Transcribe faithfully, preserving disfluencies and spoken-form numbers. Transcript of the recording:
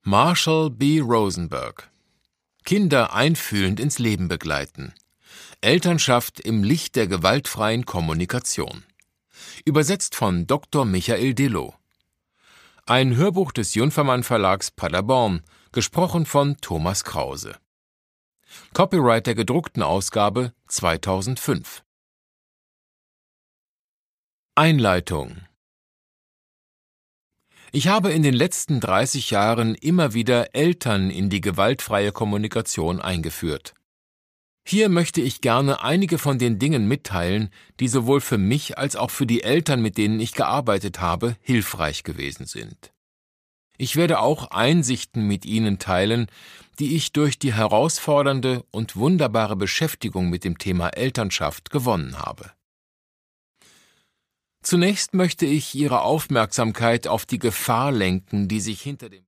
Marshall B. Rosenberg. Kinder einfühlend ins Leben begleiten. Elternschaft im Licht der gewaltfreien Kommunikation. Übersetzt von Doktor Michael Dillow. Ein Hörbuch des Junfermann Verlags Paderborn, gesprochen von Thomas Krause. Copyright der gedruckten Ausgabe zweitausendfünf. Einleitung. Ich habe in den letzten dreißig Jahren immer wieder Eltern in die gewaltfreie Kommunikation eingeführt. Hier möchte ich gerne einige von den Dingen mitteilen, die sowohl für mich als auch für die Eltern, mit denen ich gearbeitet habe, hilfreich gewesen sind. Ich werde auch Einsichten mit Ihnen teilen, die ich durch die herausfordernde und wunderbare Beschäftigung mit dem Thema Elternschaft gewonnen habe. Zunächst möchte ich Ihre Aufmerksamkeit auf die Gefahr lenken, die sich hinter dem